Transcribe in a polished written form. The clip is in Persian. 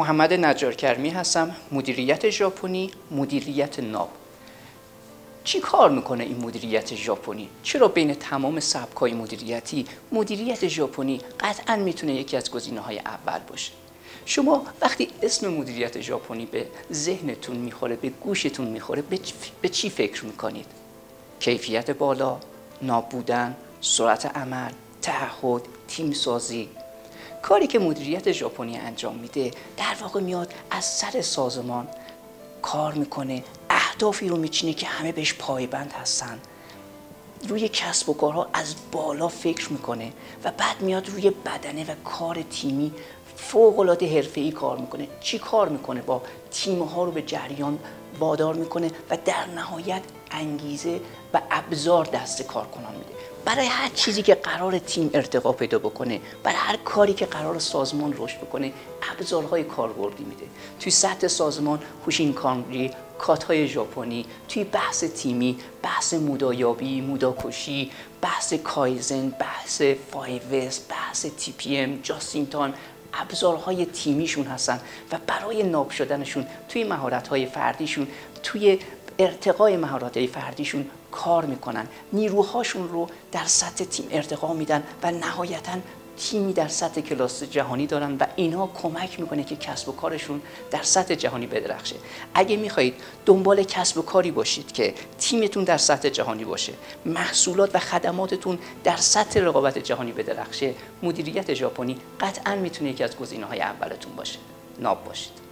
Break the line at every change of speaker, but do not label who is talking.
محمد نجارکرمی هستم، مدیریت ژاپنی، مدیریت ناب. چی کار میکنه این مدیریت ژاپنی؟ چرا بین تمام سبک‌های مدیریتی مدیریت ژاپنی قطعاً میتونه یکی از گزینه‌های اول باشه؟ شما وقتی اسم مدیریت ژاپنی به ذهنتون میخوره، به گوشتون میخوره، به چی فکر میکنید؟ کیفیت بالا، ناب بودن، سرعت عمل، تعهد، تیم سازی. کاری که مدیریت ژاپنی انجام میده در واقع میاد از سر سازمان کار میکنه، اهدافی رو میچینه که همه بهش پایبند هستن، روی کسب و کارها از بالا فکر میکنه و بعد میاد روی بدنه و کار تیمی فوق‌العاده حرفه‌ای کار میکنه. چی کار میکنه؟ با تیم‌ها رو به جریان وادار میکنه و در نهایت انگیزه و ابزار دست کارکنان میده. برای هر چیزی که قرار تیم ارتقا پیدا بکنه، برای هر کاری که قرار سازمان رشد بکنه، ابزارهای کاربردی میده. توی سطح سازمان هوشینکانی، کات‌های ژاپنی، توی بحث تیمی، بحث مودایابی، موداکوشی، بحث کایزن، بحث 5S، بحث TPM، جاستینتان، ابزارهای تیمیشون هستن و برای ناب شدنشون توی مهارت‌های فردیشون، توی ارتقای مهارت‌های فردیشون کار میکنن، نیروهاشون رو در سطح تیم ارتقا میدن و نهایتاً تیمی در سطح کلاس جهانی دارن و اینها کمک میکنه که کسب و کارشون در سطح جهانی بدرخشه. اگه میخواهید دنبال کسب و کاری باشید که تیمتون در سطح جهانی باشه، محصولات و خدماتتون در سطح رقابت جهانی بدرخشه، مدیریت ژاپنی قطعاً میتونه یکی از گزینه‌های اولتون باشه. ناب باشید.